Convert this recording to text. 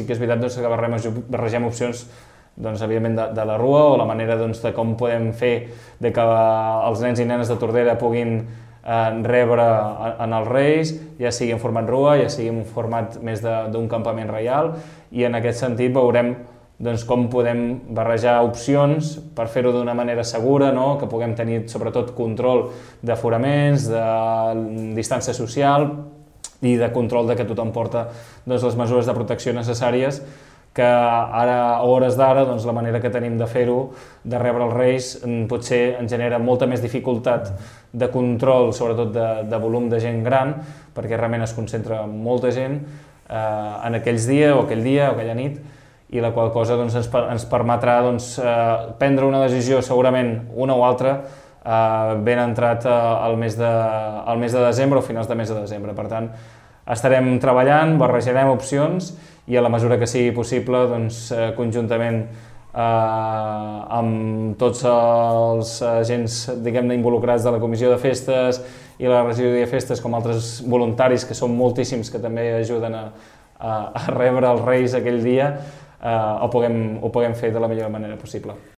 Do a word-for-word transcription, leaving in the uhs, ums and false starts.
sí que és veritat doncs, que barregem, barregem opcions doncs, evidentment de, de la rua o la manera doncs, de com podem fer de que els nens i nenes de Tordera puguin eh, rebre en els Reis, ja sigui en format rua, ja sigui en un format més d'un campament reial, i en aquest sentit veurem doncs, com podem barrejar opcions per fer-ho d'una manera segura, no? Que puguem tenir sobretot control d'aforaments, de distància social i de control de que tothom porta doncs, les mesures de protecció necessàries, que ara, a hores d'ara, doncs, la manera que tenim de fer-ho, de rebre els Reis, potser ens genera molta més dificultat de control, sobretot de, de volum de gent gran, perquè realment es concentra molta gent eh, en aquells dies, o aquell dia, o aquella nit, i la qual cosa doncs, ens, ens permetrà doncs, eh, prendre una decisió, segurament una o altra, eh, ben entrat eh, al, mes de, al mes de desembre o finals de mes de desembre. Per tant, estarem treballant, barrejarem opcions i a la mesura que sigui possible, doncs, eh, conjuntament eh, amb tots els agents diguem-ne involucrats de la Comissió de Festes i la Regidoria de Festes, com altres voluntaris, que són moltíssims, que també ajuden a, a, a rebre els Reis aquell dia, eh, ho, puguem, ho puguem fer de la millor manera possible.